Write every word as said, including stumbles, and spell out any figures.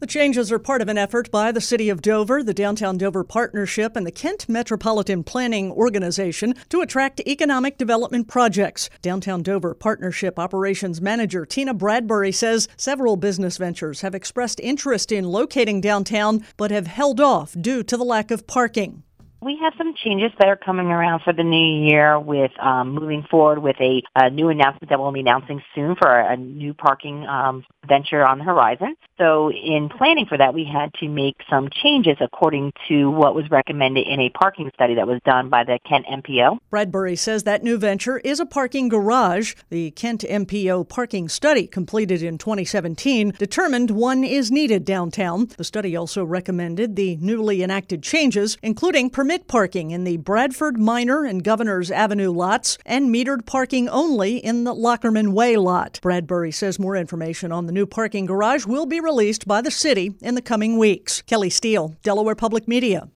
The changes are part of an effort by the City of Dover, the Downtown Dover Partnership, and the Kent Metropolitan Planning Organization to attract economic development projects. Downtown Dover Partnership Operations Manager Tina Bradbury says several business ventures have expressed interest in locating downtown, but have held off due to the lack of parking. We have some changes that are coming around for the new year with um, moving forward with a, a new announcement that we'll be announcing soon for a, a new parking um, venture on the horizon. So in planning for that, we had to make some changes according to what was recommended in a parking study that was done by the Kent M P O. Bradbury says that new venture is a parking garage. The Kent M P O parking study, completed in twenty seventeen, determined one is needed downtown. The study also recommended the newly enacted changes, including permit parking in the Bradford Minor and Governor's Avenue lots and metered parking only in the Lockerman Way lot. Bradbury says more information on the new parking garage will be released by the city in the coming weeks. Kelly Steele, Delaware Public Media.